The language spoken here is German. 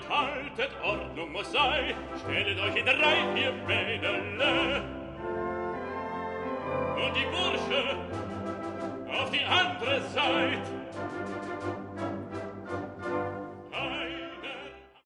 haltet, Ordnung muss sein. Stellet euch in Reihe, ihr Mädele. Und die Bursche auf die andere Seite.